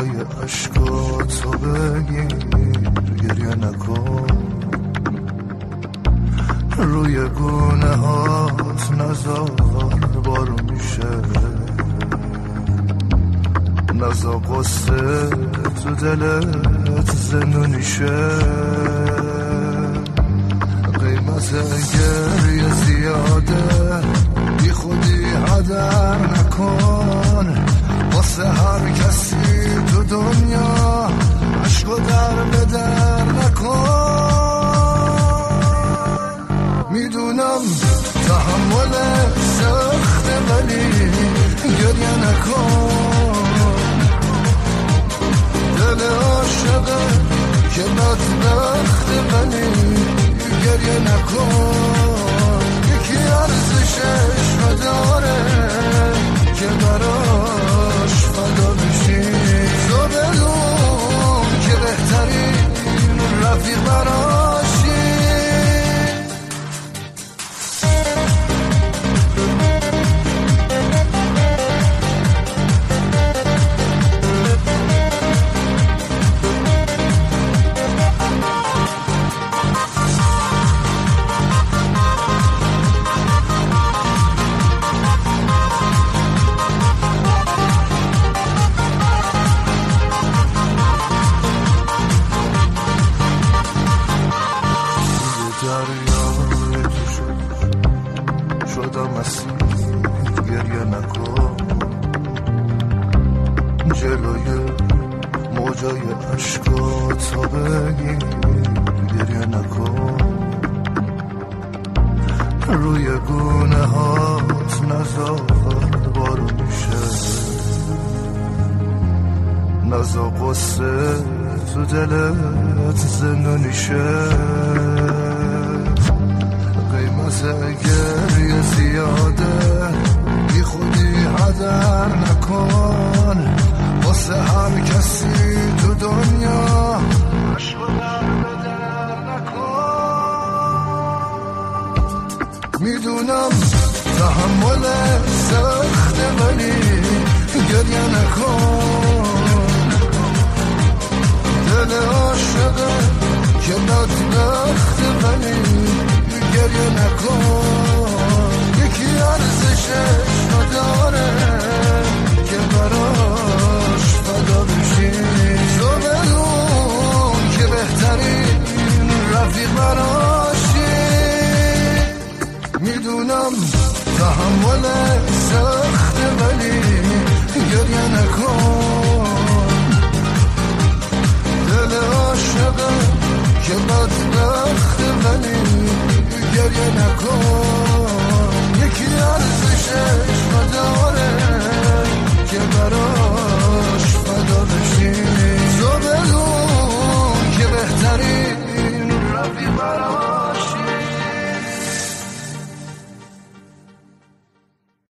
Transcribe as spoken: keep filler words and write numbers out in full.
عشقاتو بگیر گریه نکن روی گونه هات نزار بارو میشه نزا قصه تو دلت زندونیشه قیمت گریه زیاده بی خودی هدر نکن واسه هر کسی تو دنیا عشقو در بدر نکن میدونم تحمل سخته ولی گریه نکن دل عاشقه که بدبخته ولی گریه نکن یکی ارزشش نداره که براش فدا بشی تو بدون که بهترین رفیق براشی گریه نکن جلوی موجای عشقاتو بگیر گریه نکن روی گونه هات نزار بارو میشه نزا قصه تو دلت زندونیشه قیمت گریه زیاده بی خودی هدر نکن واسه هر کسی تو دنیا عشقو در بدر نکن میدونم تحمل سخته ولی گریه نکن دل عاشقه که بدبخته ولی گریه نکن یکی ارزشش نداره که براش فدا بشی تو بدون که بهترین رفیق براشی میدونم تحمل سخته ولی گریه نکن دل عاشقه که بدبخته ولی گریه نکن یکی ارزشش نداره